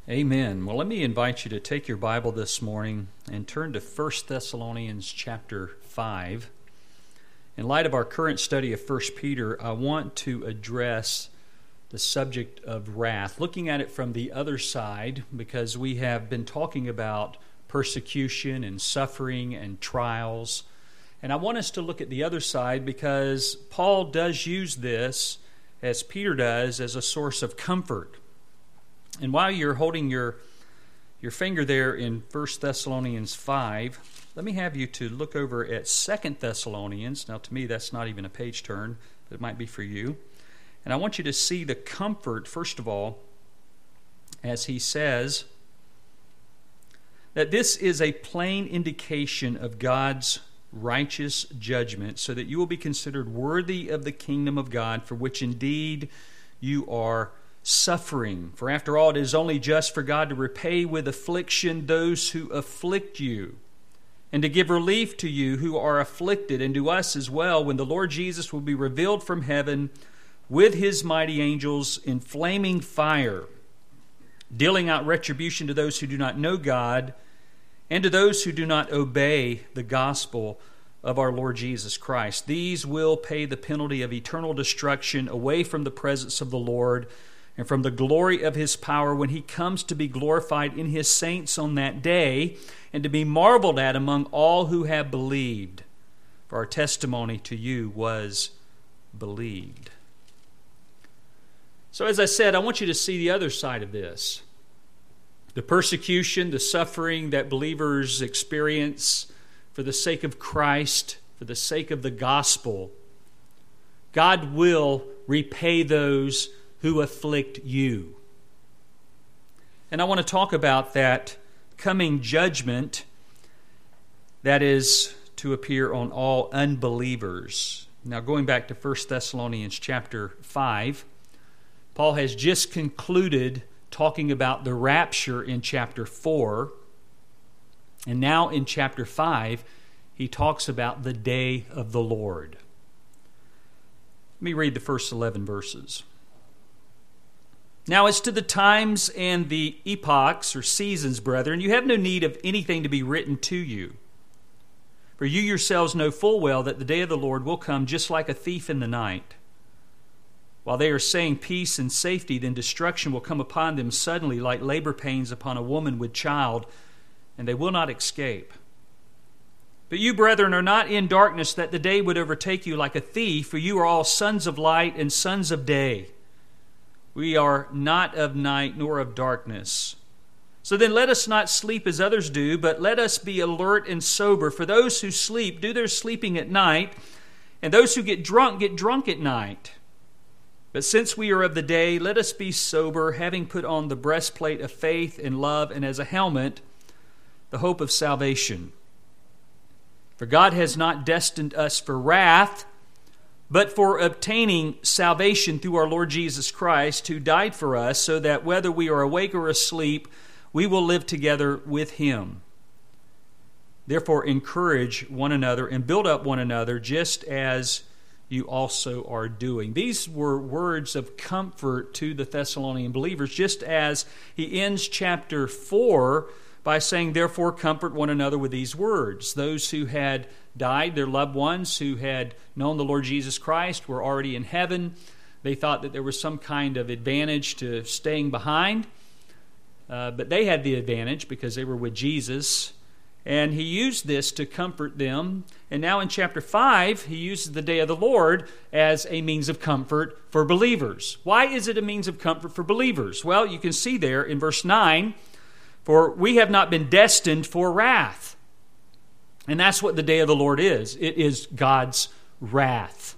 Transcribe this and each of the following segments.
Amen. Well, let me invite you to take your Bible this morning and turn to 1 Thessalonians chapter 5. In light of our current study of 1 Peter, I want to address the subject of wrath, looking at it from the other side, because we have been talking about persecution and suffering and trials. And I want us to look at the other side because Paul does use this, as Peter does, as a source of comfort. And while you're holding your finger there in 1 Thessalonians 5, let me have you to look over at 2 Thessalonians. Now, to me, that's not even a page turn, but it might be for you. And I want you to see the comfort, first of all, as he says that this is a plain indication of God's righteous judgment, so that you will be considered worthy of the kingdom of God, for which indeed you are suffering. For after all, it is only just for God to repay with affliction those who afflict you, and to give relief to you who are afflicted, and to us as well, when the Lord Jesus will be revealed from heaven with his mighty angels in flaming fire, dealing out retribution to those who do not know God, and to those who do not obey the gospel of our Lord Jesus Christ. These will pay the penalty of eternal destruction away from the presence of the Lord and from the glory of his power when he comes to be glorified in his saints on that day, and to be marveled at among all who have believed. For our testimony to you was believed. So as I said, I want you to see the other side of this. The persecution, the suffering that believers experience for the sake of Christ, for the sake of the gospel. God will repay those who afflict you. And I want to talk about that coming judgment that is to appear on all unbelievers. Now, going back to 1 Thessalonians chapter 5, Paul has just concluded talking about the rapture in chapter 4. And now in chapter 5, he talks about the day of the Lord. Let me read the first 11 verses. Now as to the times and the epochs or seasons, brethren, you have no need of anything to be written to you. For you yourselves know full well that the day of the Lord will come just like a thief in the night. While they are saying peace and safety, then destruction will come upon them suddenly like labor pains upon a woman with child, and they will not escape. But you, brethren, are not in darkness that the day would overtake you like a thief, for you are all sons of light and sons of day. We are not of night nor of darkness. So then let us not sleep as others do, but let us be alert and sober. For those who sleep do their sleeping at night, and those who get drunk at night. But since we are of the day, let us be sober, having put on the breastplate of faith and love, and as a helmet, the hope of salvation. For God has not destined us for wrath, but for obtaining salvation through our Lord Jesus Christ, who died for us, so that whether we are awake or asleep, we will live together with him. Therefore, encourage one another and build up one another, just as you also are doing. These were words of comfort to the Thessalonian believers, just as he ends chapter 4 by saying, therefore, comfort one another with these words. Those who had died, their loved ones who had known the Lord Jesus Christ, were already in heaven. They thought that there was some kind of advantage to staying behind, but they had the advantage because they were with Jesus. And he used this to comfort them. And now in chapter 5, he uses the day of the Lord as a means of comfort for believers. Why is it a means of comfort for believers? Well, you can see there in verse 9, for we have not been destined for wrath. And that's what the day of the Lord is. It is God's wrath.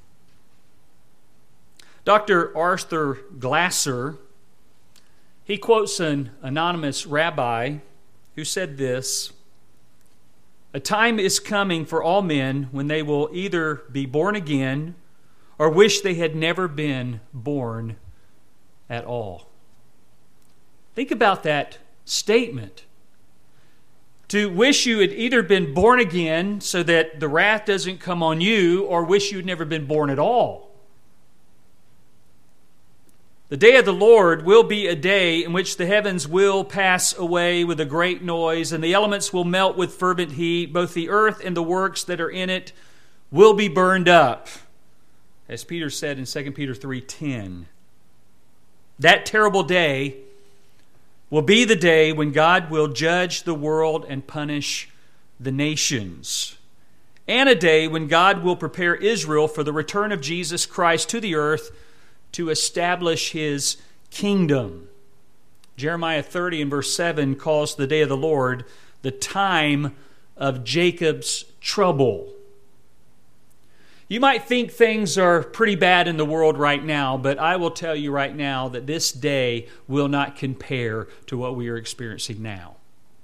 Dr. Arthur Glasser, he quotes an anonymous rabbi who said this: a time is coming for all men when they will either be born again or wish they had never been born at all. Think about that statement. To wish you had either been born again so that the wrath doesn't come on you, or wish you had never been born at all. The day of the Lord will be a day in which the heavens will pass away with a great noise, and the elements will melt with fervent heat. Both the earth and the works that are in it will be burned up, as Peter said in 2 Peter 3:10. That terrible day will be the day when God will judge the world and punish the nations, and a day when God will prepare Israel for the return of Jesus Christ to the earth to establish His kingdom. Jeremiah 30 and verse 7 calls the day of the Lord the time of Jacob's trouble. You might think things are pretty bad in the world right now, but I will tell you right now that this day will not compare to what we are experiencing now.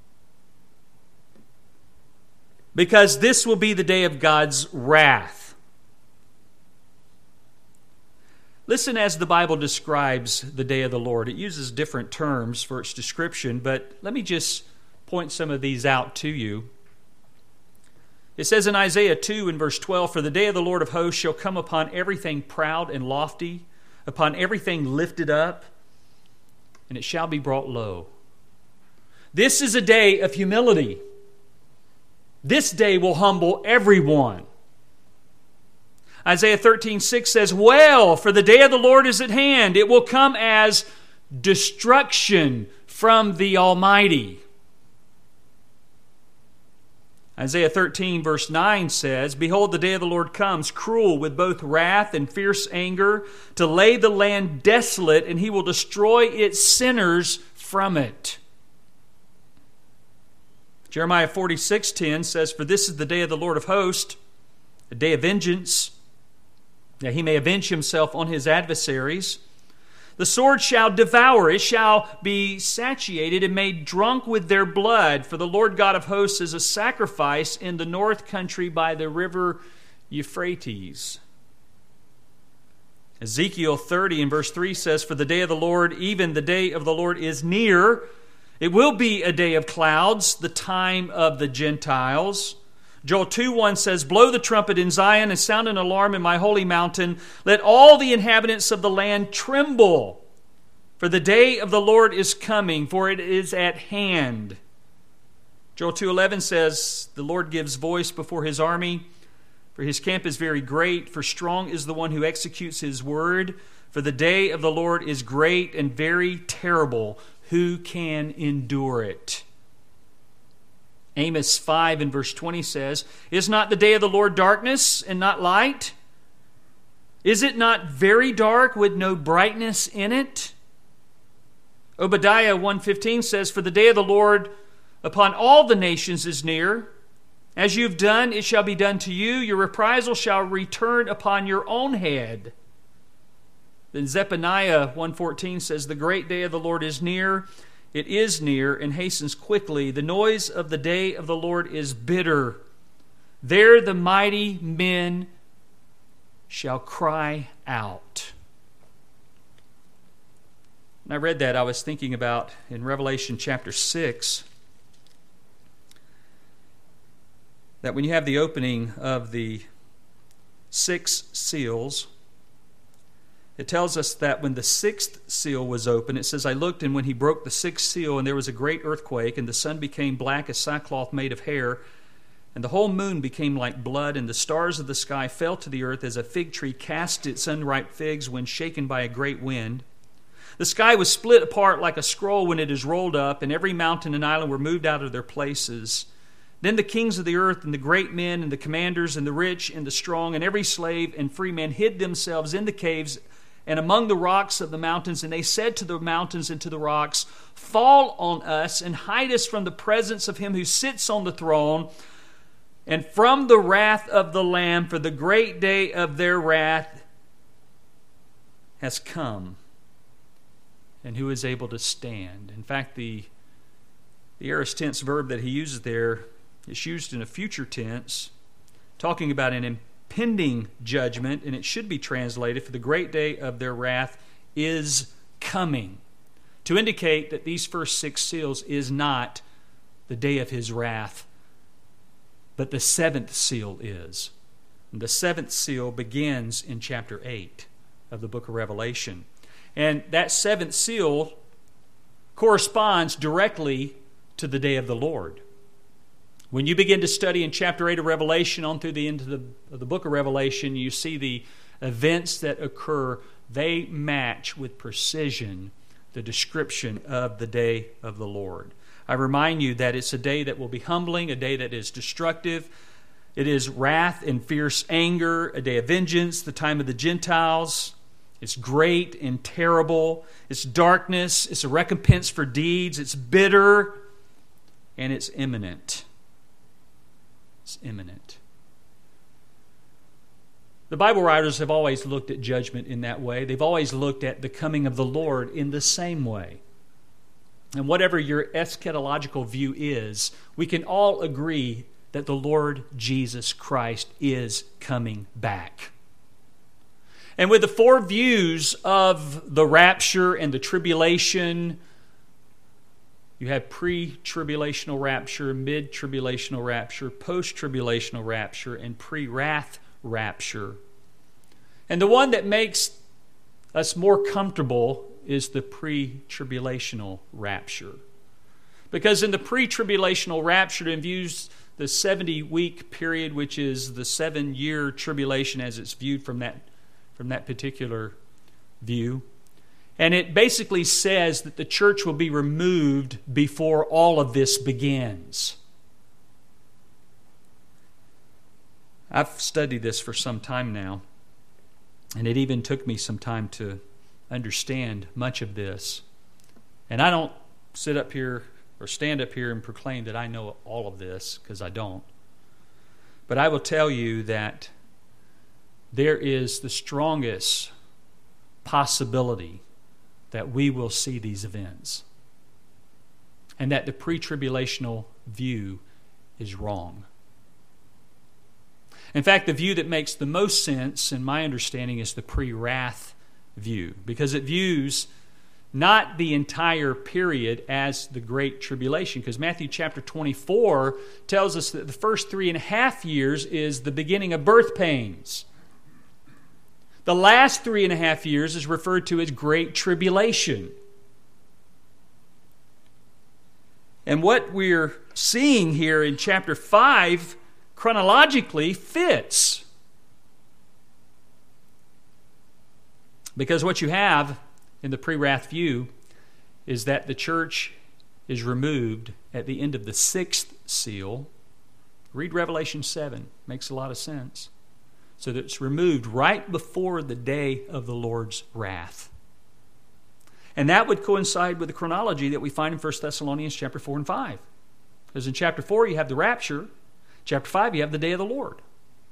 Because this will be the day of God's wrath. Listen as the Bible describes the day of the Lord. It uses different terms for its description, but let me just point some of these out to you. It says in Isaiah 2 and verse 12, "For the day of the Lord of hosts shall come upon everything proud and lofty, upon everything lifted up, and it shall be brought low." This is a day of humility. This day will humble everyone. Isaiah 13:6 says, "Well, for the day of the Lord is at hand. It will come as destruction from the Almighty." Isaiah 13 verse 9 says, "Behold, the day of the Lord comes, cruel with both wrath and fierce anger, to lay the land desolate, and He will destroy its sinners from it." Jeremiah 46:10 says, "For this is the day of the Lord of hosts, a day of vengeance, that He may avenge Himself on His adversaries. The sword shall devour, it shall be satiated and made drunk with their blood. For the Lord God of hosts is a sacrifice in the north country by the river Euphrates." Ezekiel 30 and verse 3 says, "For the day of the Lord, even the day of the Lord is near. It will be a day of clouds, the time of the Gentiles." Joel 2:1 says, "Blow the trumpet in Zion and sound an alarm in my holy mountain. Let all the inhabitants of the land tremble. For the day of the Lord is coming, for it is at hand." Joel 2:11 says, "The Lord gives voice before His army. For His camp is very great. For strong is the one who executes His word. For the day of the Lord is great and very terrible. Who can endure it?" Amos 5 and verse 20 says, "Is not the day of the Lord darkness and not light? Is it not very dark with no brightness in it?" Obadiah 1:15 says, "For the day of the Lord upon all the nations is near. As you've done, it shall be done to you. Your reprisal shall return upon your own head." Then Zephaniah 1:14 says, "The great day of the Lord is near. It is near and hastens quickly. The noise of the day of the Lord is bitter. There the mighty men shall cry out." When I read that, I was thinking about in Revelation chapter 6, that when you have the opening of the 6 seals, it tells us that when the 6th seal was opened, it says, "I looked, and when He broke the 6th seal, and there was a great earthquake, and the sun became black as sackcloth made of hair, and the whole moon became like blood, and the stars of the sky fell to the earth as a fig tree casts its unripe figs when shaken by a great wind. The sky was split apart like a scroll when it is rolled up, and every mountain and island were moved out of their places. Then the kings of the earth and the great men and the commanders and the rich and the strong and every slave and free man hid themselves in the caves and among the rocks of the mountains, and they said to the mountains and to the rocks, 'Fall on us and hide us from the presence of Him who sits on the throne and from the wrath of the Lamb, for the great day of their wrath has come, and who is able to stand?'" In fact, the aorist tense verb that he uses there is used in a future tense, talking about an impending judgment, and it should be translated, "For the great day of their wrath is coming," to indicate that these first 6 seals is not the day of His wrath, but the 7th seal is. And the 7th seal begins in chapter 8 of the book of Revelation. And that seventh seal corresponds directly to the day of the Lord. When you begin to study in chapter 8 of Revelation on through the end of the book of Revelation, you see the events that occur. They match with precision the description of the day of the Lord. I remind you that it's a day that will be humbling, a day that is destructive. It is wrath and fierce anger, a day of vengeance, the time of the Gentiles. It's great and terrible. It's darkness. It's a recompense for deeds. It's bitter. And it's imminent. It's imminent. The Bible writers have always looked at judgment in that way. They've always looked at the coming of the Lord in the same way. And whatever your eschatological view is, we can all agree that the Lord Jesus Christ is coming back. And with the four views of the rapture and the tribulation, you have pre-tribulational rapture, mid-tribulational rapture, post-tribulational rapture, and pre-wrath rapture. And the one that makes us more comfortable is the pre-tribulational rapture. Because in the pre-tribulational rapture, it views the 70-week period, which is the 7-year tribulation as it's viewed from that particular view. And it basically says that the church will be removed before all of this begins. I've studied this for some time now, and it even took me some time to understand much of this. And I don't sit up here or stand up here and proclaim that I know all of this, because I don't. But I will tell you that there is the strongest possibility that we will see these events, and that the pre-tribulational view is wrong. In fact, the view that makes the most sense, in my understanding, is the pre-wrath view, because it views not the entire period as the Great Tribulation, because Matthew chapter 24 tells us that the first 3.5 years is the beginning of birth pains. The last 3.5 years is referred to as Great Tribulation. And what we're seeing here in chapter 5 chronologically fits. Because what you have in the pre-wrath view is that the church is removed at the end of the 6th seal. Read Revelation 7. Makes a lot of sense. So that it's removed right before the day of the Lord's wrath. And that would coincide with the chronology that we find in 1 Thessalonians chapter 4 and 5. Because in chapter 4 you have the rapture. Chapter 5 you have the day of the Lord.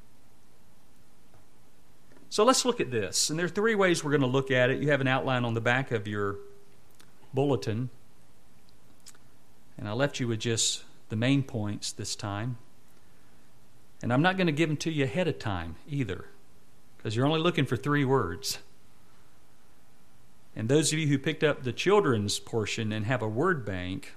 So let's look at this. And there are 3 ways we're going to look at it. You have an outline on the back of your bulletin. And I left you with just the main points this time. And I'm not going to give them to you ahead of time either, because you're only looking for 3 words. And those of you who picked up the children's portion and have a word bank,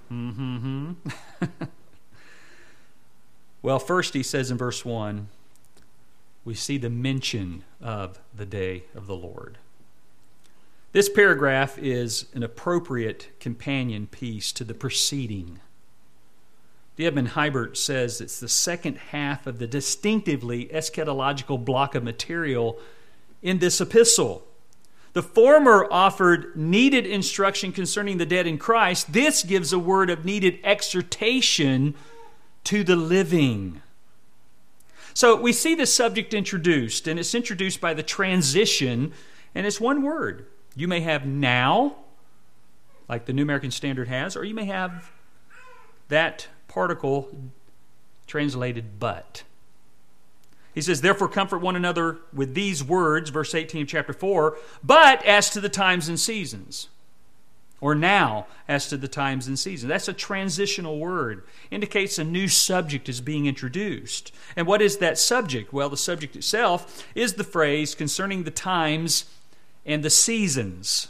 well, first he says in verse 1, we see the mention of the day of the Lord. This paragraph is an appropriate companion piece to the preceding. D. Edmund Hibert says it's the second half of the distinctively eschatological block of material in this epistle. The former offered needed instruction concerning the dead in Christ. This gives a word of needed exhortation to the living. So we see this subject introduced, and it's introduced by the transition, and it's one word. You may have now, like the New American Standard has, or you may have that particle translated but. He says, therefore comfort one another with these words, verse 18 of chapter 4, but as to the times and seasons. Or now, as to the times and seasons. That's a transitional word. Indicates a new subject is being introduced. And what is that subject? Well, the subject itself is the phrase concerning the times and the seasons.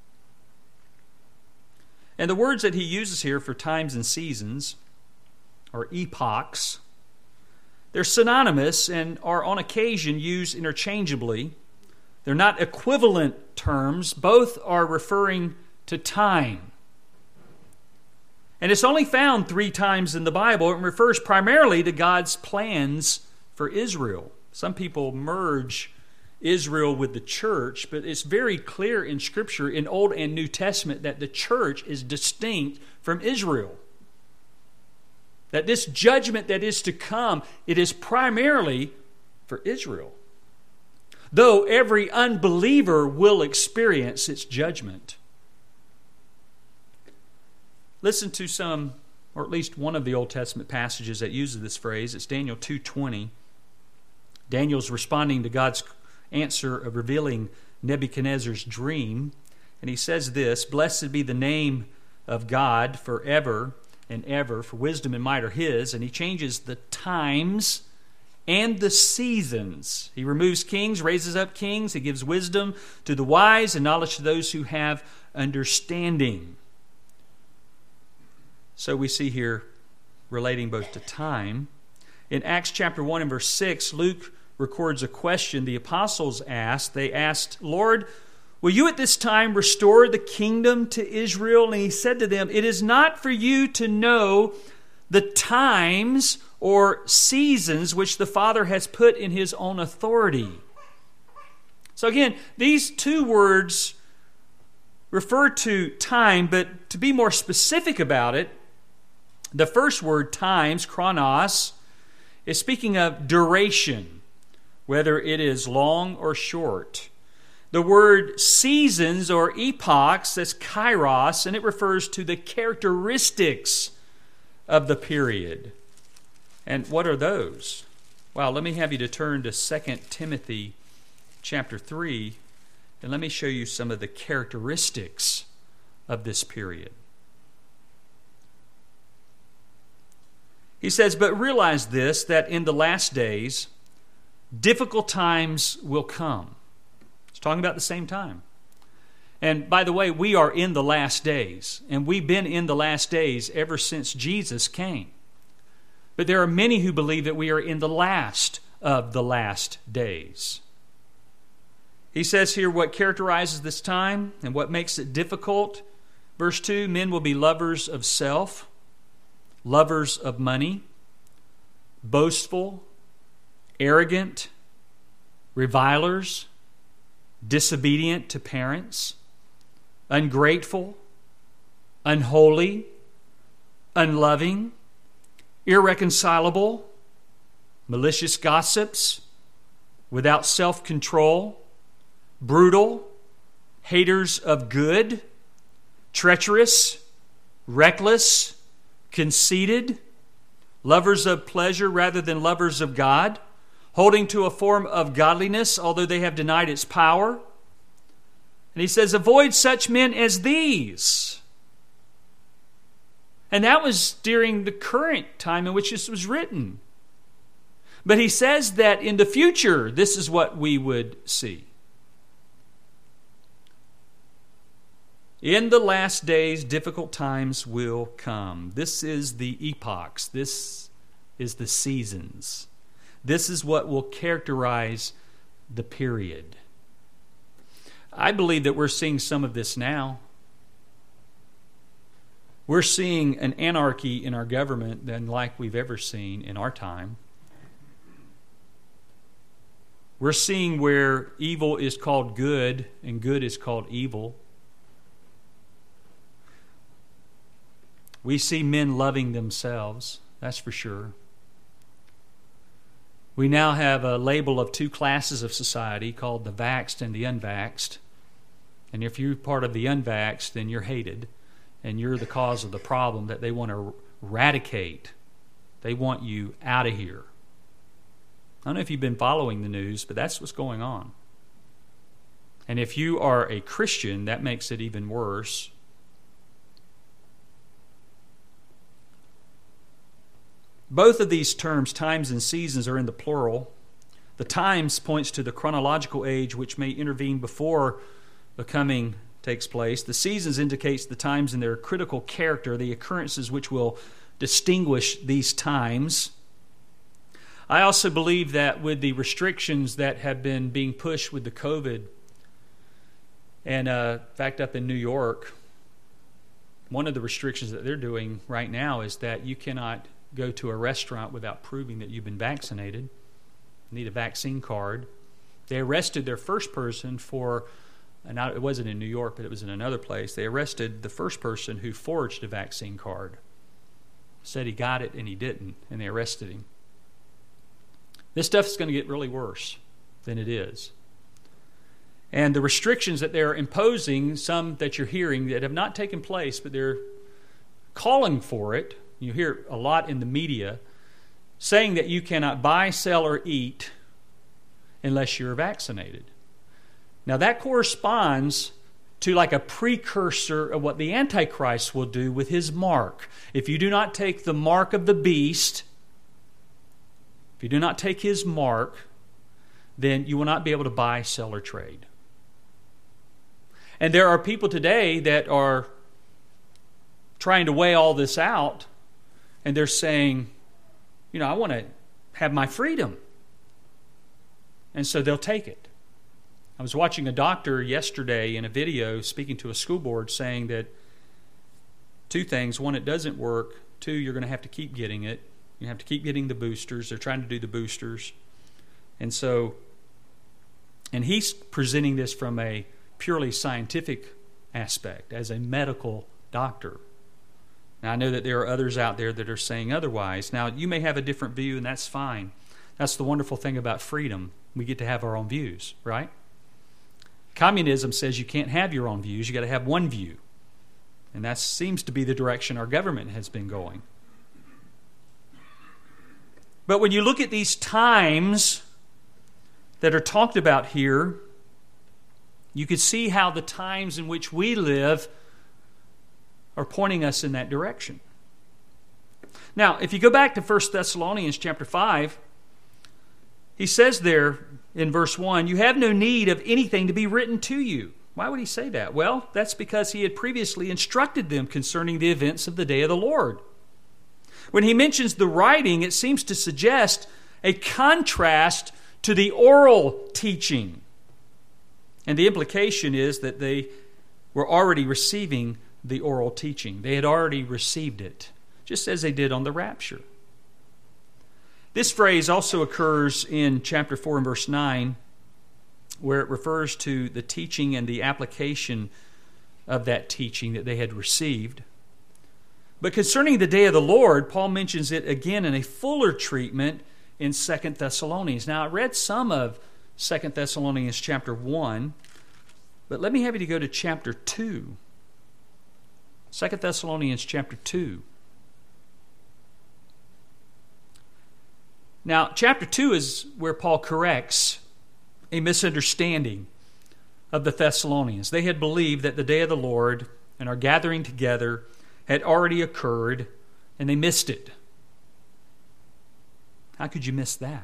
And the words that he uses here for times and seasons, or epochs, they're synonymous and are on occasion used interchangeably. They're not equivalent terms, both are referring to time. And it's only found 3 times in the Bible. It refers primarily to God's plans for Israel. Some people merge Israel with the church, but it's very clear in Scripture, in Old and New Testament, that the church is distinct from Israel. That this judgment that is to come, it is primarily for Israel. Though every unbeliever will experience its judgment. Listen to some, or at least one of the Old Testament passages that uses this phrase. It's Daniel 2:20. Daniel's responding to God's answer of revealing Nebuchadnezzar's dream. And he says this, "Blessed be the name of God forever and ever, for wisdom and might are His." And he changes the times and the seasons. He removes kings, raises up kings. He gives wisdom to the wise and knowledge to those who have understanding. So we see here relating both to time. In Acts chapter 1 and verse 6, Luke records a question the apostles asked. They asked, "Lord, will you at this time restore the kingdom to Israel?" And he said to them, "It is not for you to know the times or seasons which the Father has put in His own authority." So again, these 2 words refer to time, but to be more specific about it, the first word, times, chronos, is speaking of duration, whether it is long or short. The word seasons or epochs, that's kairos, and it refers to the characteristics of the period. And what are those? Well, let me have you to turn to 2 Timothy chapter 3, and let me show you some of the characteristics of this period. He says, "But realize this, that in the last days, difficult times will come." It's talking about the same time. And by the way, we are in the last days, and we've been in the last days ever since Jesus came. But there are many who believe that we are in the last of the last days. He says here what characterizes this time and what makes it difficult. Verse 2, "Men will be lovers of self, lovers of money, boastful, arrogant, revilers, disobedient to parents, ungrateful, unholy, unloving, irreconcilable, malicious gossips, without self-control, brutal, haters of good, treacherous, reckless, conceited, lovers of pleasure rather than lovers of God, holding to a form of godliness, although they have denied its power." And he says, "Avoid such men as these." And that was during the current time in which this was written. But he says that in the future, this is what we would see. In the last days, difficult times will come. This is the epochs. This is the seasons. This is what will characterize the period. I believe that we're seeing some of this now. We're seeing an anarchy in our government than like we've ever seen in our time. We're seeing where evil is called good and good is called evil. We see men loving themselves, that's for sure. We now have a label of 2 classes of society called the vaxxed and the unvaxxed. And if you're part of the unvaxxed, then you're hated. And you're the cause of the problem that they want to eradicate. They want you out of here. I don't know if you've been following the news, but that's what's going on. And if you are a Christian, that makes it even worse. Both of these terms, times and seasons, are in the plural. The times points to the chronological age which may intervene before the coming takes place. The seasons indicates the times and their critical character, the occurrences which will distinguish these times. I also believe that with the restrictions that have been being pushed with the COVID, And in fact, up in New York, one of the restrictions that they're doing right now is that you cannot go to a restaurant without proving that you've been vaccinated. You need a vaccine card. They arrested their first person for, and it wasn't in New York, but it was in another place. They arrested the first person who forged a vaccine card. Said he got it and he didn't, and they arrested him. This stuff is going to get really worse than it is. And the restrictions that they're imposing, some that you're hearing that have not taken place, but they're calling for it. You hear a lot in the media saying that you cannot buy, sell, or eat unless you're vaccinated. Now that corresponds to like a precursor of what the Antichrist will do with his mark. If you do not take the mark of the beast, if you do not take his mark, then you will not be able to buy, sell, or trade. And there are people today that are trying to weigh all this out, and they're saying, I want to have my freedom. And so they'll take it. I was watching a doctor yesterday in a video speaking to a school board saying that two things. One, it doesn't work. Two, you're going to have to keep getting it. You have to keep getting the boosters. They're trying to do the boosters. And he's presenting this from a purely scientific aspect, as a medical doctor. Now, I know that there are others out there that are saying otherwise. Now, you may have a different view, and that's fine. That's the wonderful thing about freedom. We get to have our own views, right? Communism says you can't have your own views. You got to have one view. And that seems to be the direction our government has been going. But when you look at these times that are talked about here, you can see how the times in which we live are pointing us in that direction. Now, if you go back to 1 Thessalonians chapter 5, he says there in verse 1, you have no need of anything to be written to you. Why would he say that? Well, that's because he had previously instructed them concerning the events of the day of the Lord. When he mentions the writing, it seems to suggest a contrast to the oral teaching. And the implication is that they were already receiving the oral teaching. They had already received it, just as they did on the rapture. This phrase also occurs in chapter 4 and verse 9, where it refers to the teaching and the application of that teaching that they had received. But concerning the day of the Lord, Paul mentions it again in a fuller treatment in 2 Thessalonians. Now, I read some of 2 Thessalonians chapter 1, but let me have you to go to chapter 2. 2 Thessalonians chapter 2. Now, chapter 2 is where Paul corrects a misunderstanding of the Thessalonians. They had believed that the day of the Lord and our gathering together had already occurred, and they missed it. How could you miss that?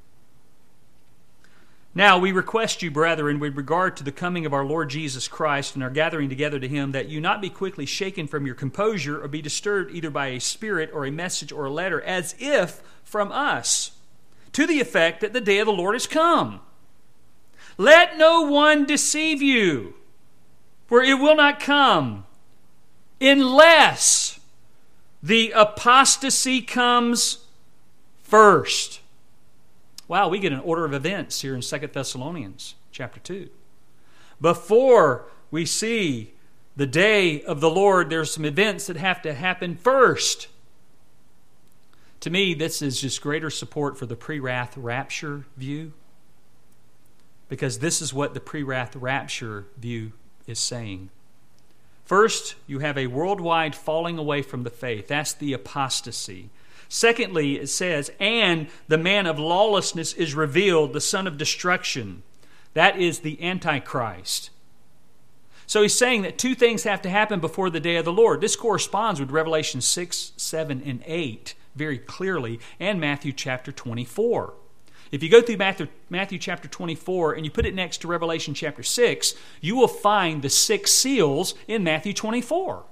Now, we request you, brethren, with regard to the coming of our Lord Jesus Christ and our gathering together to Him, that you not be quickly shaken from your composure or be disturbed either by a spirit or a message or a letter, as if from us, to the effect that the day of the Lord is come. Let no one deceive you, for it will not come unless the apostasy comes first. Wow, we get an order of events here in 2 Thessalonians chapter 2. Before we see the day of the Lord, there's some events that have to happen first. To me, this is just greater support for the pre-wrath rapture view, because this is what the pre-wrath rapture view is saying. First, you have a worldwide falling away from the faith. That's the apostasy. Secondly, it says, and the man of lawlessness is revealed, the son of destruction. That is the Antichrist. So he's saying that two things have to happen before the day of the Lord. This corresponds with Revelation 6, 7, and 8 very clearly, and Matthew chapter 24. If you go through Matthew chapter 24 and you put it next to Revelation chapter 6, you will find the 6 seals in Matthew 24.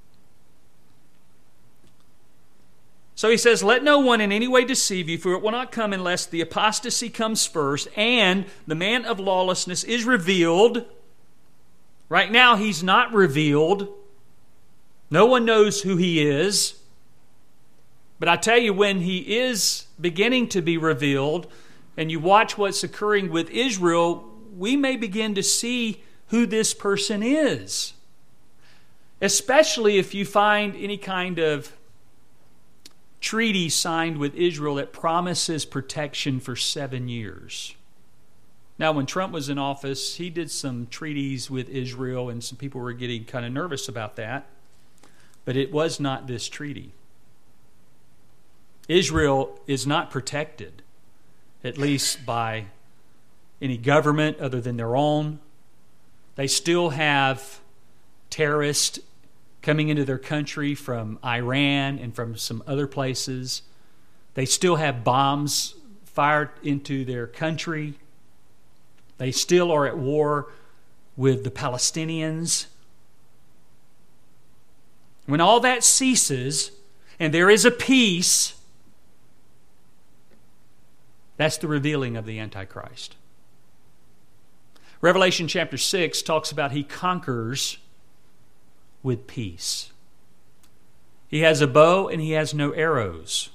So he says, let no one in any way deceive you, for it will not come unless the apostasy comes first, and the man of lawlessness is revealed, Right now, he's not revealed. No one knows who he is. But I tell you, when he is beginning to be revealed, and you watch what's occurring with Israel, we may begin to see who this person is. Especially if you find any kind of treaty signed with Israel that promises protection for 7 years. Now, when Trump was in office, he did some treaties with Israel, and some people were getting kind of nervous about that. But it was not this treaty. Israel is not protected, at least by any government other than their own. They still have terrorists coming into their country from Iran and from some other places. They still have bombs fired into their country. They still are at war with the Palestinians. When all that ceases and there is a peace, that's the revealing of the Antichrist. Revelation chapter 6 talks about he conquers with peace. He has a bow and he has no arrows.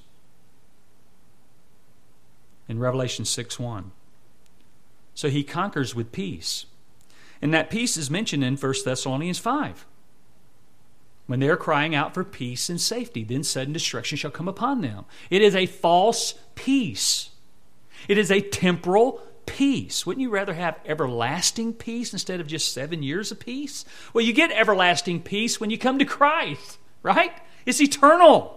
In Revelation 6:1. So he conquers with peace. And that peace is mentioned in 1 Thessalonians 5. When they are crying out for peace and safety, then sudden destruction shall come upon them. It is a false peace. It is a temporal peace. Wouldn't you rather have everlasting peace instead of just 7 years of peace? Well, you get everlasting peace when you come to Christ, right? It's eternal.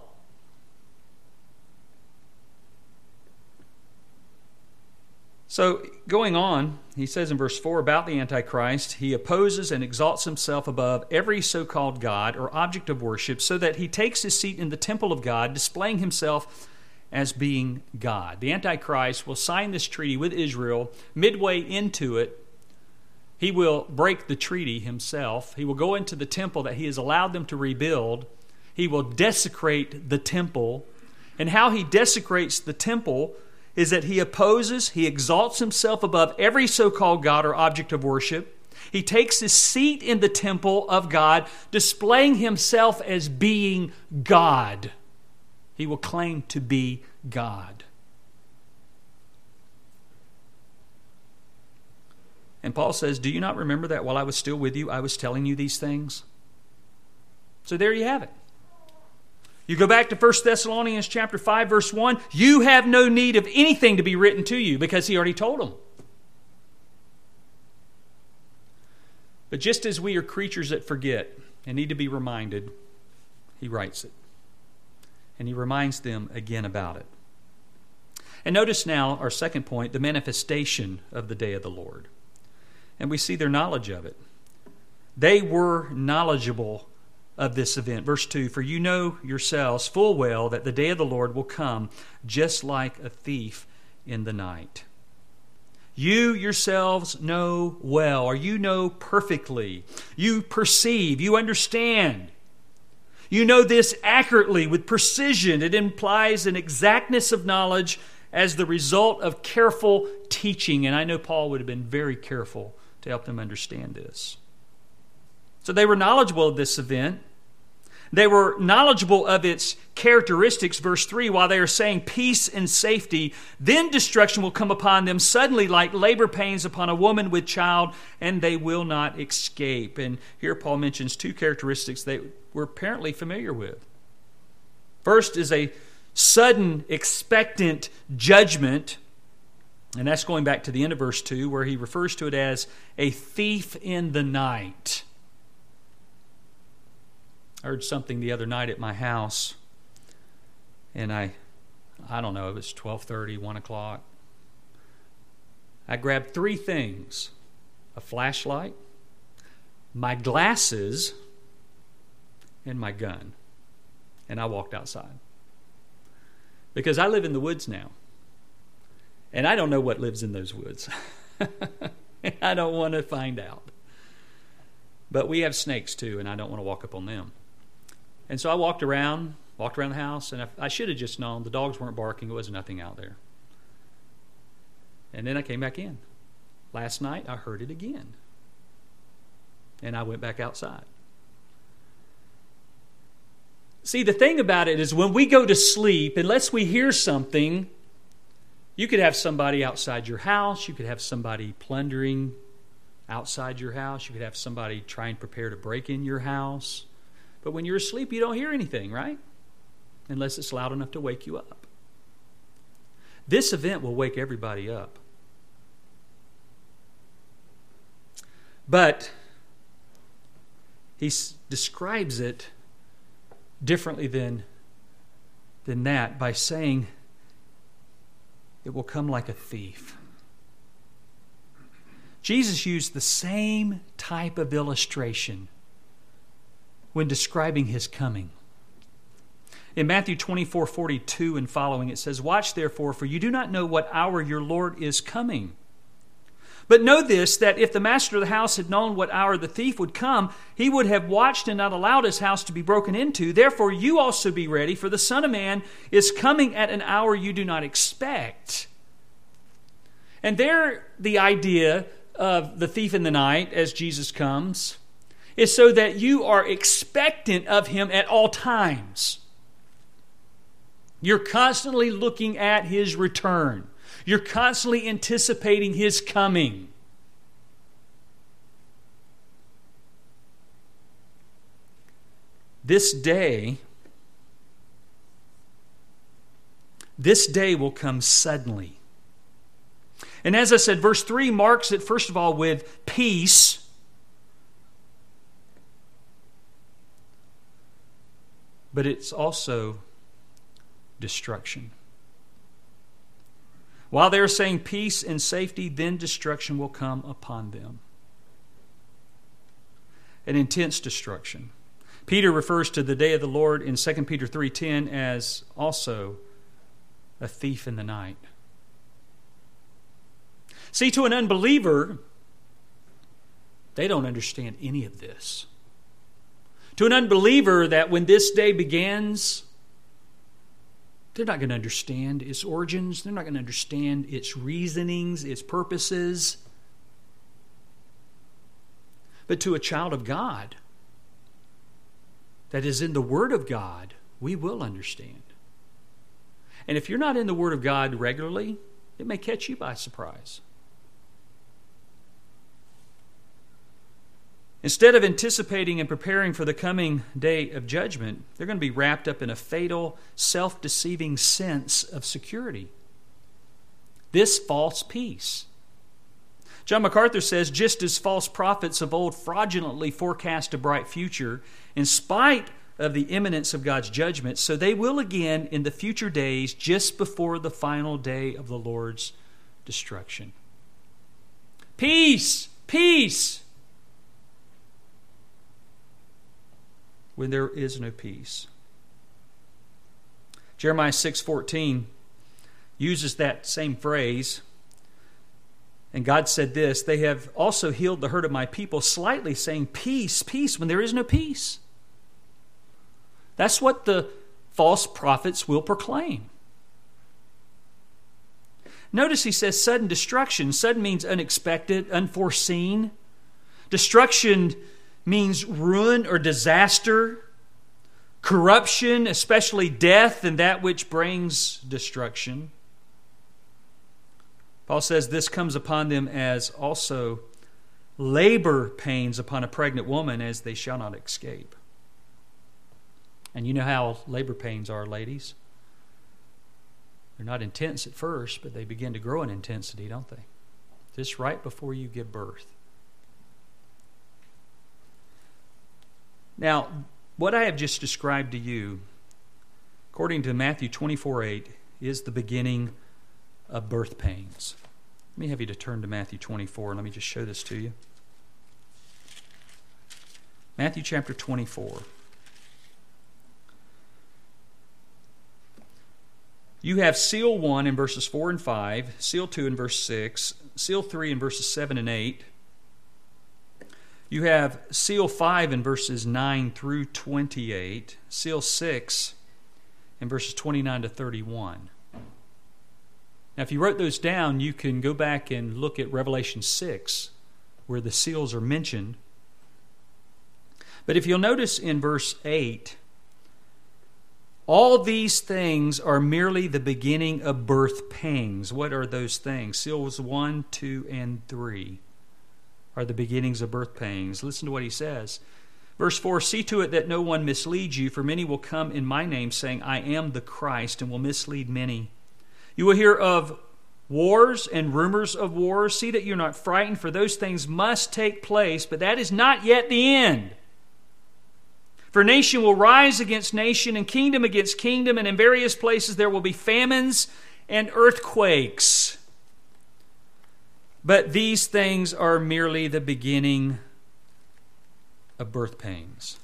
So, going on, he says in verse 4 about the Antichrist, he opposes and exalts himself above every so-called God or object of worship, so that he takes his seat in the temple of God, displaying himself as being God. The Antichrist will sign this treaty with Israel. Midway into it, he will break the treaty himself. He will go into the temple that he has allowed them to rebuild. He will desecrate the temple. And how he desecrates the temple is that he opposes, he exalts himself above every so-called God or object of worship. He takes his seat in the temple of God, displaying himself as being God. He will claim to be God. And Paul says, do you not remember that while I was still with you, I was telling you these things? So there you have it. You go back to 1 Thessalonians chapter 5, verse 1. You have no need of anything to be written to you because he already told them. But just as we are creatures that forget and need to be reminded, he writes it. And he reminds them again about it. And notice now our second point, the manifestation of the day of the Lord. And we see their knowledge of it. They were knowledgeable of this event. Verse 2, for you know yourselves full well that the day of the Lord will come just like a thief in the night. You yourselves know well, or you know perfectly. You perceive, you understand. You know this accurately with precision. It implies an exactness of knowledge as the result of careful teaching. And I know Paul would have been very careful to help them understand this. So they were knowledgeable of this event. They were knowledgeable of its characteristics, verse 3, while they are saying peace and safety, then destruction will come upon them suddenly like labor pains upon a woman with child, and they will not escape. And here Paul mentions two characteristics they were apparently familiar with. First is a sudden, expectant judgment, and that's going back to the end of verse 2, where he refers to it as a thief in the night. I heard something the other night at my house, and I don't know, it was 12:30, 1 o'clock. I grabbed three things: a flashlight, my glasses, and my gun. And I walked outside. Because I live in the woods now. And I don't know what lives in those woods. And I don't want to find out. But we have snakes too, and I don't want to walk up on them. And so I walked around the house, and I should have just known. The dogs weren't barking. There was nothing out there. And then I came back in. Last night, I heard it again. And I went back outside. See, the thing about it is when we go to sleep, unless we hear something, you could have somebody outside your house. You could have somebody plundering outside your house. You could have somebody trying to prepare to break in your house. But when you're asleep, you don't hear anything, right? Unless it's loud enough to wake you up. This event will wake everybody up. But he describes it differently than that by saying it will come like a thief. Jesus used the same type of illustration when describing his coming. In Matthew 24:42 and following, it says, "Watch therefore, for you do not know what hour your Lord is coming. But know this, that if the master of the house had known what hour the thief would come, he would have watched and not allowed his house to be broken into. Therefore you also be ready, for the Son of Man is coming at an hour you do not expect." And there, the idea of the thief in the night, as Jesus comes, is so that you are expectant of him at all times. You're constantly looking at his return. You're constantly anticipating his coming. This day will come suddenly. And as I said, verse 3 marks it, first of all, with peace. But it's also destruction. While they are saying peace and safety, then destruction will come upon them. An intense destruction. Peter refers to the day of the Lord in 2 Peter 3:10 as also a thief in the night. See, to an unbeliever, they don't understand any of this. To an unbeliever, that when this day begins, they're not going to understand its origins. They're not going to understand its reasonings, its purposes. But to a child of God that is in the Word of God, we will understand. And if you're not in the Word of God regularly, it may catch you by surprise. Instead of anticipating and preparing for the coming day of judgment, they're going to be wrapped up in a fatal, self-deceiving sense of security. This false peace. John MacArthur says, just as false prophets of old fraudulently forecast a bright future, in spite of the imminence of God's judgment, so they will again in the future days, just before the final day of the Lord's destruction. Peace! Peace! When there is no peace. Jeremiah 6:14 uses that same phrase. And God said this, "They have also healed the hurt of my people slightly, saying, peace, peace, when there is no peace." That's what the false prophets will proclaim. Notice he says sudden destruction. Sudden means unexpected, unforeseen. Destruction means ruin or disaster, corruption, especially death and that which brings destruction. Paul says this comes upon them as also labor pains upon a pregnant woman, as they shall not escape. And you know how labor pains are, ladies. They're not intense at first, but they begin to grow in intensity, don't they? Just right before you give birth. Now, what I have just described to you, according to Matthew 24:8, is the beginning of birth pains. Let me have you to turn to Matthew 24, and let me just show this to you. Matthew chapter 24. You have seal 1 in verses 4 and 5, seal 2 in verse 6, seal 3 in verses 7 and 8. You have seal 5 in verses 9 through 28, seal 6 in verses 29 to 31. Now, if you wrote those down, you can go back and look at Revelation 6, where the seals are mentioned, But if you'll notice in verse 8, all these things are merely the beginning of birth pangs. What are those things? Seals 1, 2, and 3 are the beginnings of birth pangs. Listen to what he says. Verse 4, see to it that no one misleads you, for many will come in my name, saying, I am the Christ, and will mislead many. You will hear of wars and rumors of wars. See that you're not frightened, for those things must take place, but that is not yet the end. For nation will rise against nation, and kingdom against kingdom, and in various places there will be famines and earthquakes. But these things are merely the beginning of birth pains.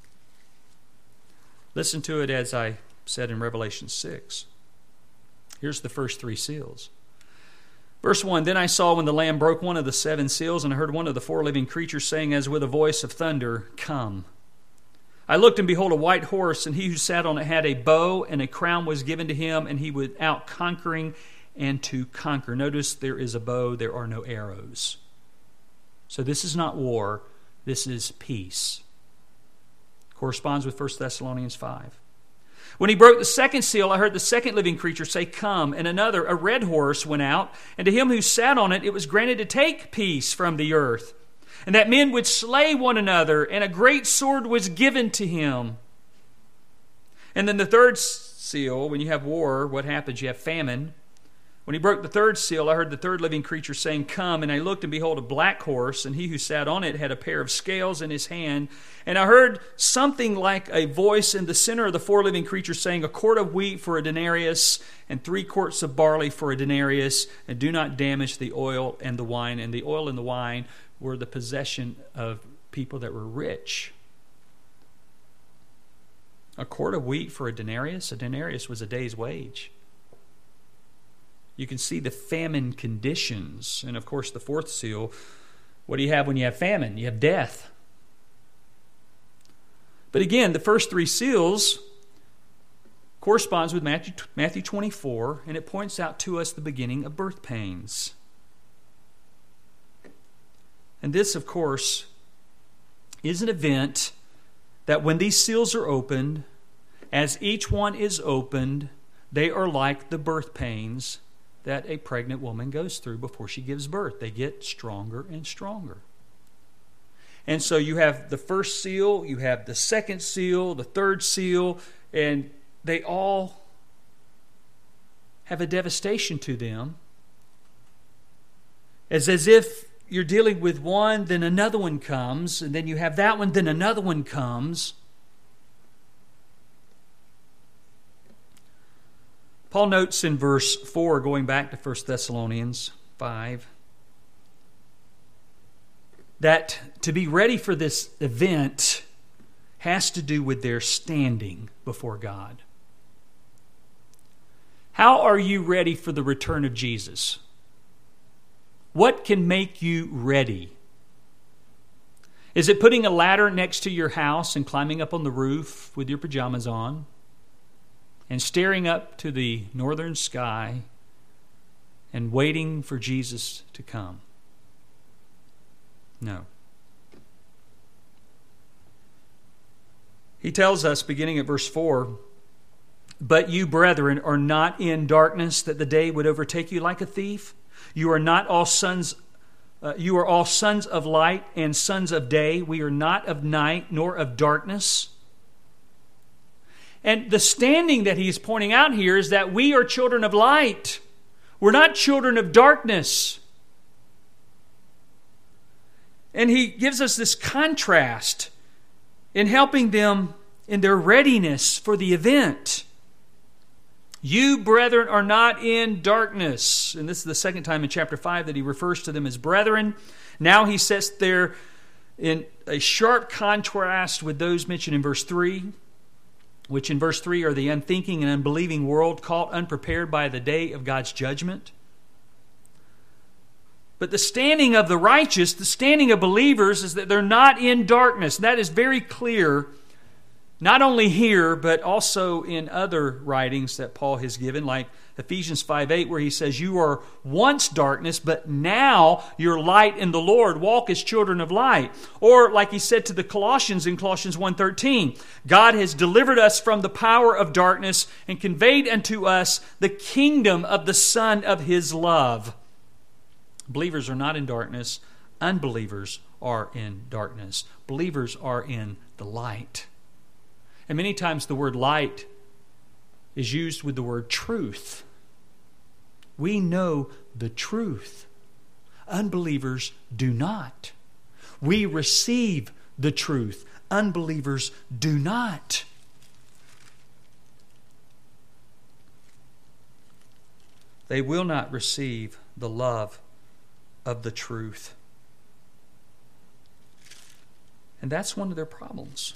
Listen to it as I said in Revelation 6. Here's the first 3 seals. Verse 1, then I saw when the Lamb broke one of the 7 seals, and I heard one of the 4 living creatures saying as with a voice of thunder, Come. I looked, and behold, a white horse, and he who sat on it had a bow, and a crown was given to him, and he went out conquering and to conquer. Notice there is a bow, there are no arrows. So this is not war, this is peace. Corresponds with 1 Thessalonians 5. When he broke the 2nd seal, I heard the 2nd living creature say, Come. And another, a red horse, went out, and to him who sat on it was granted to take peace from the earth, and that men would slay one another, and a great sword was given to him. And then the 3rd seal, when you have war, what happens? You have famine. When he broke the 3rd seal, I heard the 3rd living creature saying, Come. And I looked, and behold, a black horse, and he who sat on it had a pair of scales in his hand. And I heard something like a voice in the center of the 4 living creatures saying, A quart of wheat for a denarius, and 3 quarts of barley for a denarius, and do not damage the oil and the wine. And the oil and the wine were the possession of people that were rich. A quart of wheat for a denarius? A denarius was a day's wage. You can see the famine conditions. And of course, the 4th seal, what do you have when you have famine? You have death. But again, the first 3 seals corresponds with Matthew 24, and it points out to us the beginning of birth pains. And this, of course, is an event that when these seals are opened, as each one is opened, they are like the birth pains that a pregnant woman goes through before she gives birth. They get stronger and stronger. And so you have the first seal, you have the 2nd seal, the 3rd seal, and they all have a devastation to them. It's as if you're dealing with one, then another one comes, and then you have that one, then another one comes. Paul notes in verse 4, going back to 1 Thessalonians 5, that to be ready for this event has to do with their standing before God. How are you ready for the return of Jesus? What can make you ready? Is it putting a ladder next to your house and climbing up on the roof with your pajamas on and staring up to the northern sky and waiting for Jesus to come? No. He tells us, beginning at verse 4, But you, brethren, are not in darkness, that the day would overtake you like a thief. You are not all sons. You are all sons of light and sons of day. We are not of night nor of darkness. And the standing that he's pointing out here is that we are children of light. We're not children of darkness. And he gives us this contrast in helping them in their readiness for the event. You, brethren, are not in darkness. And this is the 2nd time in chapter 5 that he refers to them as brethren. Now he sets there in a sharp contrast with those mentioned in verse 3, which in verse 3 are the unthinking and unbelieving world caught unprepared by the day of God's judgment. But the standing of the righteous, the standing of believers, is that they're not in darkness. That is very clear Not only here, but also in other writings that Paul has given, like Ephesians 5:8, where he says, "You are once darkness, but now you're light in the Lord. Walk as children of light." Or like he said to the Colossians in Colossians 1:13, "God has delivered us from the power of darkness and conveyed unto us the kingdom of the Son of His love." Believers are not in darkness. Unbelievers are in darkness. Believers are in the light. And many times the word light is used with the word truth. We know the truth. Unbelievers do not. We receive the truth. Unbelievers do not. They will not receive the love of the truth. And that's one of their problems.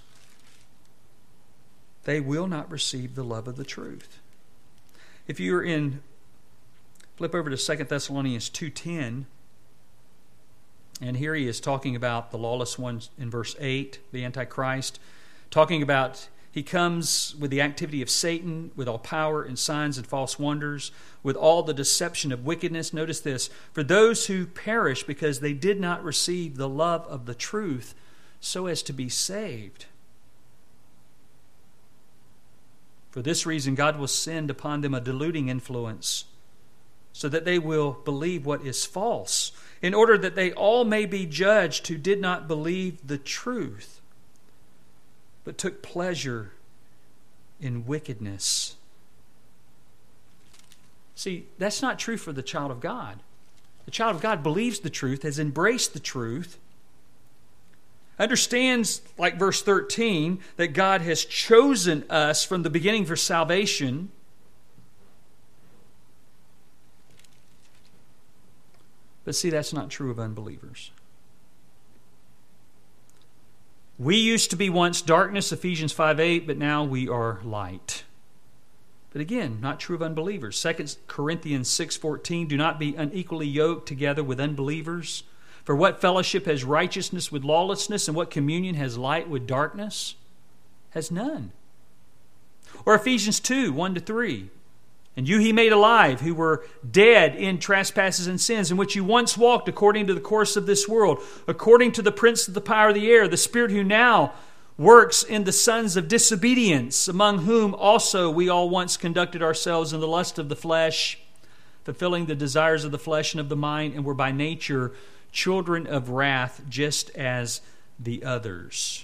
They will not receive the love of the truth. If you're flip over to 2 Thessalonians 2:10, and here he is talking about the lawless ones in verse 8, the Antichrist, talking about he comes with the activity of Satan, with all power and signs and false wonders, with all the deception of wickedness. Notice this, for those who perish because they did not receive the love of the truth so as to be saved. For this reason, God will send upon them a deluding influence, so that they will believe what is false, in order that they all may be judged who did not believe the truth, but took pleasure in wickedness. See, that's not true for the child of God. The child of God believes the truth, has embraced the truth, understands, like verse 13, that God has chosen us from the beginning for salvation. But see, that's not true of unbelievers. We used to be once darkness, Ephesians 5:8, but now we are light. But again, not true of unbelievers. 2 Corinthians 6:14, do not be unequally yoked together with unbelievers. For what fellowship has righteousness with lawlessness, and what communion has light with darkness? Has none. Or Ephesians 2:1-3, and you he made alive, who were dead in trespasses and sins, in which you once walked according to the course of this world, according to the prince of the power of the air, the spirit who now works in the sons of disobedience, among whom also we all once conducted ourselves in the lust of the flesh, fulfilling the desires of the flesh and of the mind, and were by nature children of wrath, just as the others.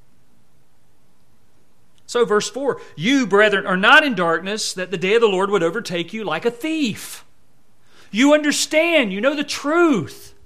So verse 4, you, brethren, are not in darkness, that the day of the Lord would overtake you like a thief. You understand, you know the truth.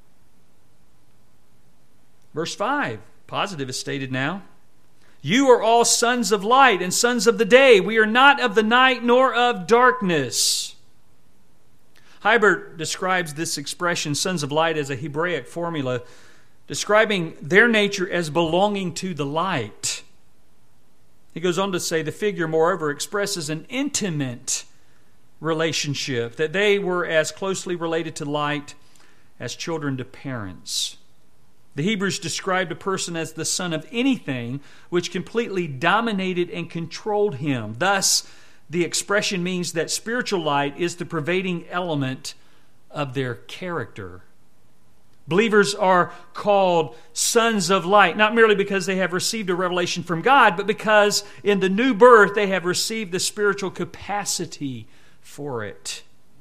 Verse 5, positive is stated now. You are all sons of light and sons of the day. We are not of the night nor of darkness. Hiebert describes this expression, sons of light, as a Hebraic formula, describing their nature as belonging to the light. He goes on to say the figure, moreover, expresses an intimate relationship, that they were as closely related to light as children to parents. The Hebrews described a person as the son of anything which completely dominated and controlled him. Thus, the expression means that spiritual light is the pervading element of their character. Believers are called sons of light, not merely because they have received a revelation from God, but because in the new birth they have received the spiritual capacity for it.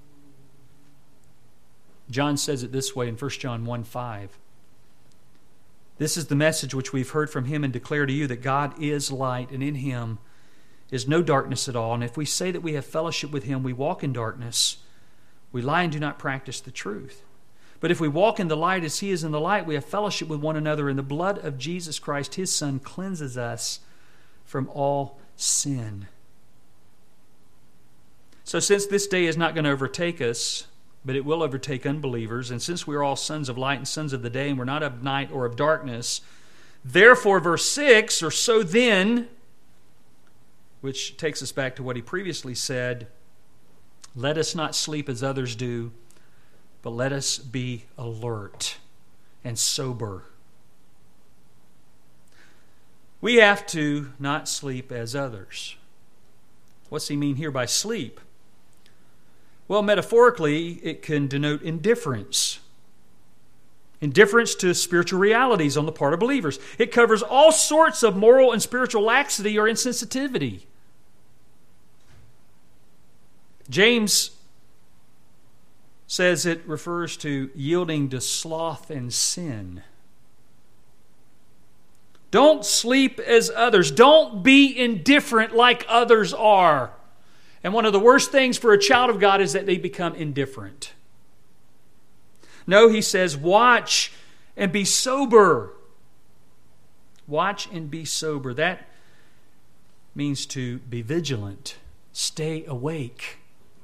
John says it this way in 1 John 1:5. This is the message which we've heard from him and declare to you, that God is light, and in him is no darkness at all. And if we say that we have fellowship with him, we walk in darkness, we lie and do not practice the truth. But if we walk in the light as he is in the light, we have fellowship with one another, and the blood of Jesus Christ, his Son, cleanses us from all sin. So since this day is not going to overtake us, but it will overtake unbelievers, and since we are all sons of light and sons of the day, and we're not of night or of darkness, therefore, verse 6, or so then, which takes us back to what he previously said, let us not sleep as others do, but let us be alert and sober. We have to not sleep as others. What's he mean here by sleep? Well, metaphorically, it can denote indifference. Indifference to spiritual realities on the part of believers. It covers all sorts of moral and spiritual laxity or insensitivity. James says it refers to yielding to sloth and sin. Don't sleep as others. Don't be indifferent like others are. And one of the worst things for a child of God is that they become indifferent. No, he says, watch and be sober. Watch and be sober. That means to be vigilant, stay awake.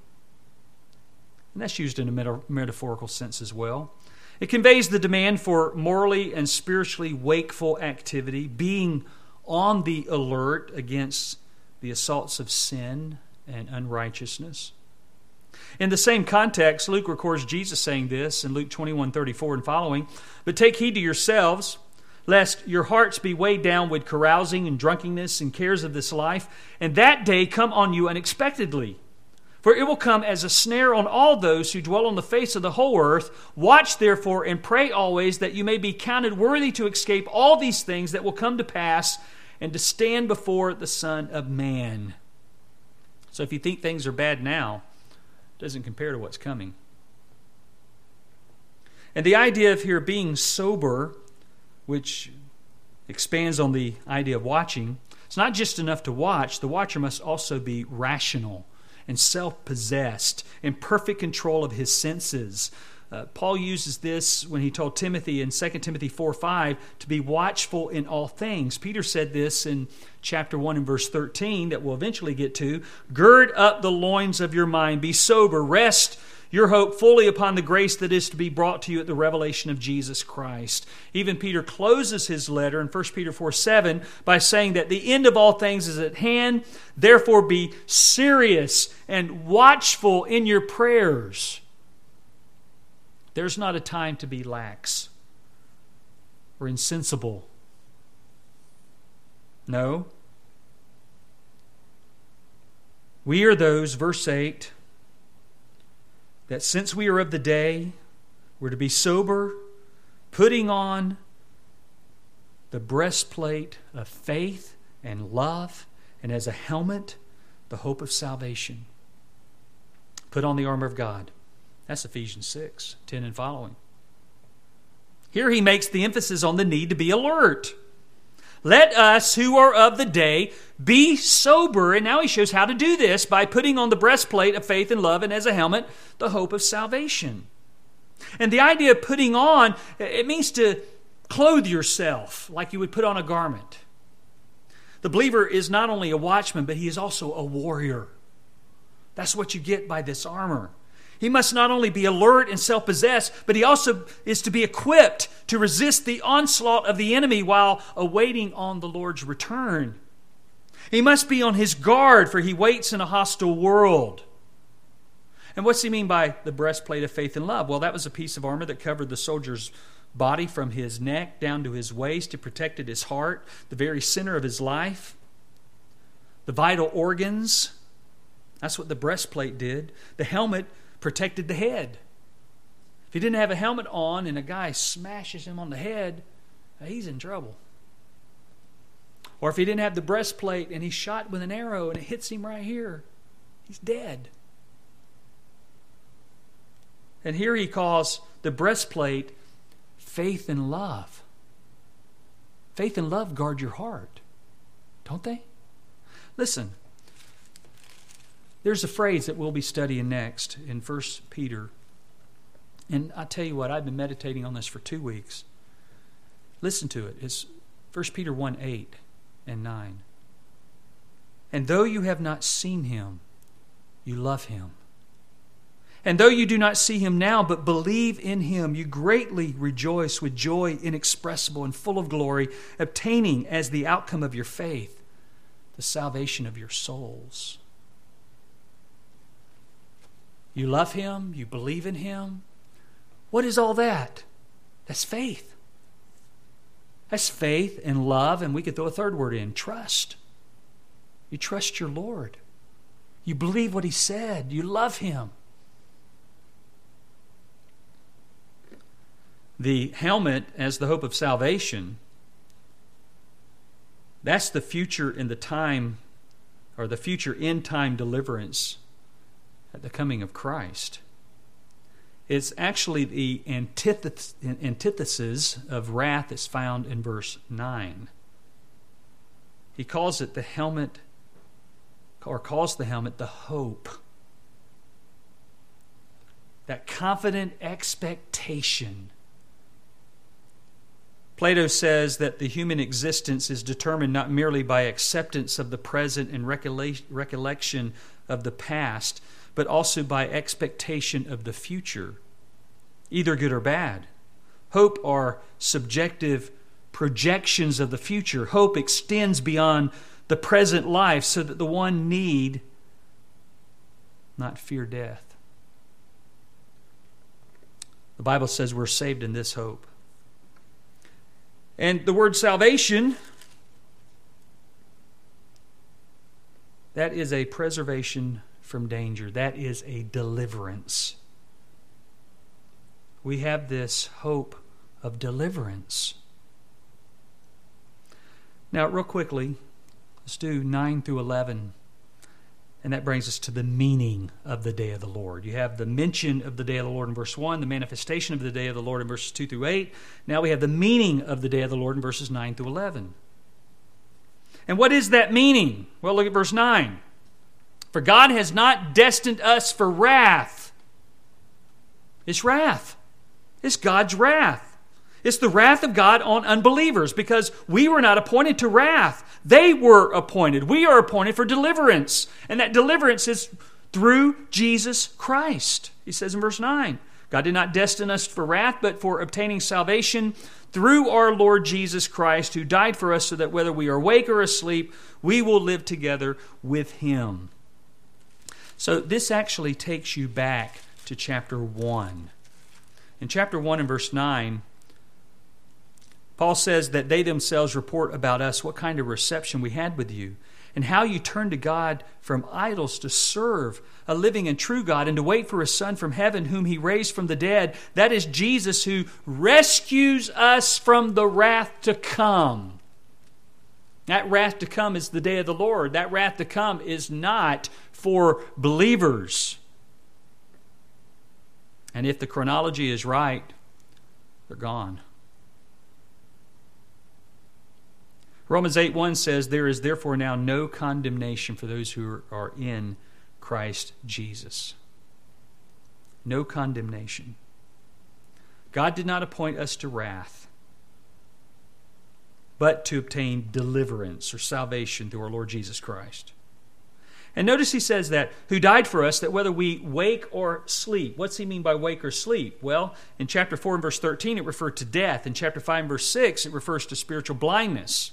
And that's used in a metaphorical sense as well. It conveys the demand for morally and spiritually wakeful activity, being on the alert against the assaults of sin and unrighteousness. In the same context, Luke records Jesus saying this in Luke 21:34 and following, "But take heed to yourselves, lest your hearts be weighed down with carousing and drunkenness and cares of this life, and that day come on you unexpectedly. For it will come as a snare on all those who dwell on the face of the whole earth. Watch therefore and pray always that you may be counted worthy to escape all these things that will come to pass and to stand before the Son of Man." So if you think things are bad now, it doesn't compare to what's coming. And the idea of here being sober, which expands on the idea of watching, it's not just enough to watch. The watcher must also be rational and self-possessed, in perfect control of his senses. Paul uses this when he told Timothy in 2 Timothy 4:5 to be watchful in all things. Peter said this in chapter 1 and verse 13 that we'll eventually get to. "Gird up the loins of your mind, be sober, rest your hope fully upon the grace that is to be brought to you at the revelation of Jesus Christ." Even Peter closes his letter in 1 Peter 4:7 by saying that the end of all things is at hand. Therefore be serious and watchful in your prayers. There's not a time to be lax or insensible. No. We are those, verse 8, that since we are of the day, we're to be sober, putting on the breastplate of faith and love, and as a helmet, the hope of salvation. Put on the armor of God. That's Ephesians 6:10 and following. Here he makes the emphasis on the need to be alert. Let us who are of the day be sober. And now he shows how to do this by putting on the breastplate of faith and love, and as a helmet, the hope of salvation. And the idea of putting on, it means to clothe yourself like you would put on a garment. The believer is not only a watchman, but he is also a warrior. That's what you get by this armor. He must not only be alert and self-possessed, but he also is to be equipped to resist the onslaught of the enemy while awaiting on the Lord's return. He must be on his guard, for he waits in a hostile world. And what's he mean by the breastplate of faith and love? Well, that was a piece of armor that covered the soldier's body from his neck down to his waist. It protected his heart, the very center of his life, the vital organs. That's what the breastplate did. The helmet protected the head. If he didn't have a helmet on and a guy smashes him on the head, he's in trouble. Or if he didn't have the breastplate and he's shot with an arrow and it hits him right here, he's dead. And here he calls the breastplate faith and love. Faith and love guard your heart, don't they? Listen. There's a phrase that we'll be studying next in 1 Peter. And I tell you what, I've been meditating on this for 2 weeks. Listen to it. It's 1 Peter 1:8 and 9. "And though you have not seen him, you love him. And though you do not see him now, but believe in him, you greatly rejoice with joy inexpressible and full of glory, obtaining as the outcome of your faith the salvation of your souls." You love him. You believe in him. What is all that? That's faith. That's faith and love, and we could throw a third word in, trust. You trust your Lord. You believe what He said. You love Him. The helmet as the hope of salvation, that's the future in the time, or the future end time deliverance at the coming of Christ. It's actually the antithesis of wrath that's found in verse 9. He calls it the helmet, or calls the helmet the hope. That confident expectation. Plato says that the human existence is determined not merely by acceptance of the present and recollection of the past, but also by expectation of the future, either good or bad. Hope are subjective projections of the future. Hope extends beyond the present life so that the one need not fear death. The Bible says we're saved in this hope. And the word salvation, that is a preservation from danger. That is a deliverance. We have this hope of deliverance. Now, real quickly, let's do 9 through 11. And that brings us to the meaning of the day of the Lord. You have the mention of the day of the Lord in verse 1, the manifestation of the day of the Lord in verses 2 through 8. Now we have the meaning of the day of the Lord in verses 9 through 11. And what is that meaning? Well, look at verse 9. For God has not destined us for wrath. It's wrath. It's God's wrath. It's the wrath of God on unbelievers because we were not appointed to wrath. They were appointed. We are appointed for deliverance. And that deliverance is through Jesus Christ. He says in verse 9, God did not destine us for wrath, but for obtaining salvation through our Lord Jesus Christ, who died for us so that whether we are awake or asleep, we will live together with Him. So this actually takes you back to chapter 1. In chapter 1 and verse 9, Paul says that they themselves report about us what kind of reception we had with you and how you turned to God from idols to serve a living and true God and to wait for His Son from heaven whom He raised from the dead. That is Jesus who rescues us from the wrath to come. That wrath to come is the day of the Lord. That wrath to come is not for believers. And if the chronology is right, they're gone. Romans 8:1 says, there is therefore now no condemnation for those who are in Christ Jesus. No condemnation. God did not appoint us to wrath, but to obtain deliverance or salvation through our Lord Jesus Christ. And notice he says that, who died for us, that whether we wake or sleep. What's he mean by wake or sleep? Well, in chapter 4 and verse 13, it referred to death. In chapter 5 and verse 6, it refers to spiritual blindness.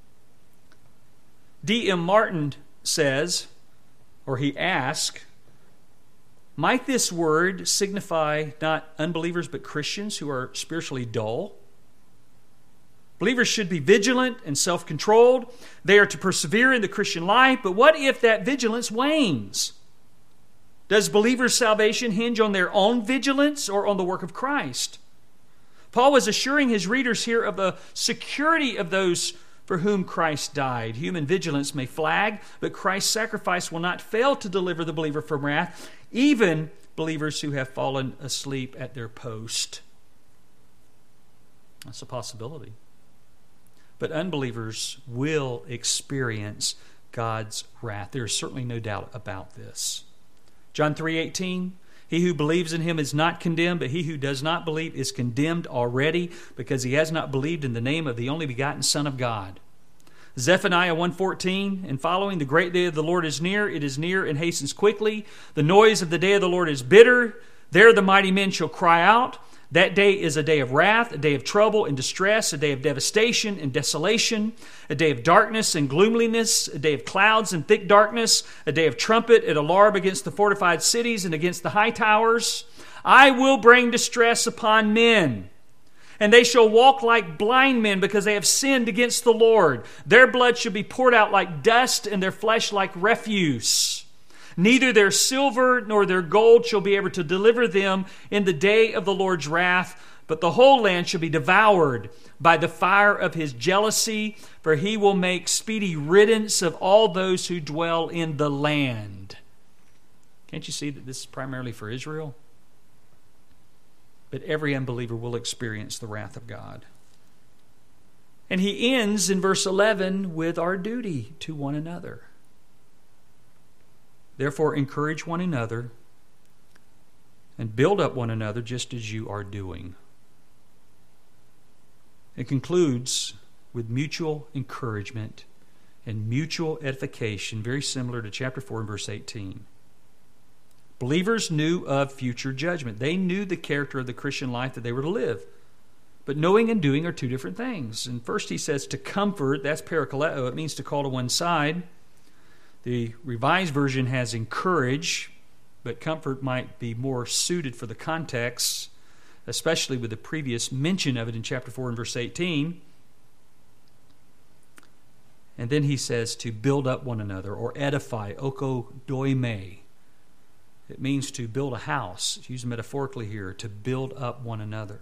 D.M. Martin says, or he asks, might this word signify not unbelievers but Christians who are spiritually dull? Believers should be vigilant and self-controlled. They are to persevere in the Christian life, but what if that vigilance wanes? Does believers' salvation hinge on their own vigilance or on the work of Christ? Paul was assuring his readers here of the security of those for whom Christ died. Human vigilance may flag, but Christ's sacrifice will not fail to deliver the believer from wrath, even believers who have fallen asleep at their post. That's a possibility. But unbelievers will experience God's wrath. There is certainly no doubt about this. John 3:18, he who believes in Him is not condemned, but he who does not believe is condemned already, because he has not believed in the name of the only begotten Son of God. Zephaniah 1:14 and following, the great day of the Lord is near. It is near and hastens quickly. The noise of the day of the Lord is bitter. There the mighty men shall cry out. That day is a day of wrath, a day of trouble and distress, a day of devastation and desolation, a day of darkness and gloominess, a day of clouds and thick darkness, a day of trumpet and alarm against the fortified cities and against the high towers. I will bring distress upon men, And they shall walk like blind men, because they have sinned against the Lord. Their blood shall be poured out like dust, and their flesh like refuse. Neither their silver nor their gold shall be able to deliver them in the day of the Lord's wrath, but the whole land shall be devoured by the fire of his jealousy, for he will make speedy riddance of all those who dwell in the land. Can't you see that this is primarily for Israel? But every unbeliever will experience the wrath of God. And he ends in verse 11 with our duty to one another. Therefore, encourage one another and build up one another just as you are doing. It concludes with mutual encouragement and mutual edification, very similar to chapter 4 and verse 18. Believers knew of future judgment. They knew the character of the Christian life that they were to live. But knowing and doing are two different things. And first he says to comfort, that's parakaleo, it means to call to one side. The Revised Version has encourage, but comfort might be more suited for the context, especially with the previous mention of it in chapter 4 and verse 18. And then he says to build up one another, or edify, oko doime. It means to build a house. It's used metaphorically here, to build up one another.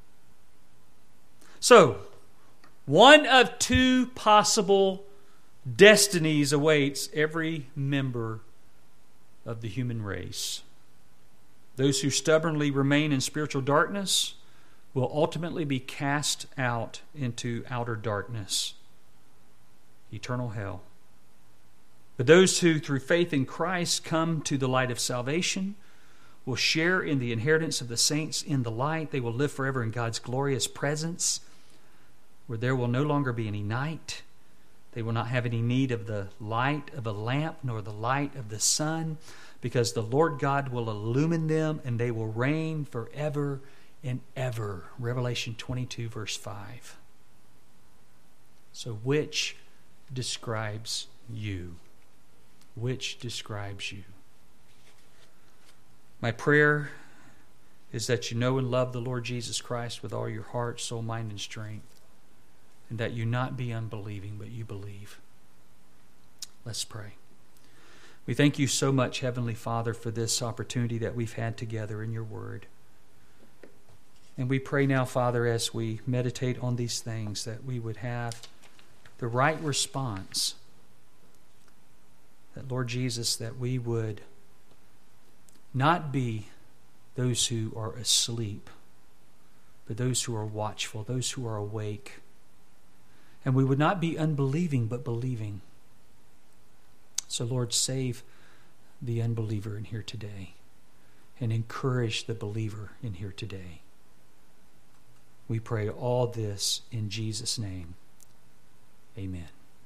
So, one of two possible destinies awaits every member of the human race. Those who stubbornly remain in spiritual darkness will ultimately be cast out into outer darkness, eternal hell. But those who, through faith in Christ, come to the light of salvation will share in the inheritance of the saints in the light. They will live forever in God's glorious presence, where there will no longer be any night. They will not have any need of the light of a lamp nor the light of the sun, because the Lord God will illumine them and they will reign forever and ever. Revelation 22, verse 5. So which describes you? Which describes you? My prayer is that you know and love the Lord Jesus Christ with all your heart, soul, mind, and strength, and that you not be unbelieving, but you believe. Let's pray. We thank you so much, Heavenly Father, for this opportunity that we've had together in your word. And we pray now, Father, as we meditate on these things, that we would have the right response. That, Lord Jesus, that we would not be those who are asleep, but those who are watchful, those who are awake. And we would not be unbelieving, but believing. So, Lord, save the unbeliever in here today and encourage the believer in here today. We pray all this in Jesus' name. Amen.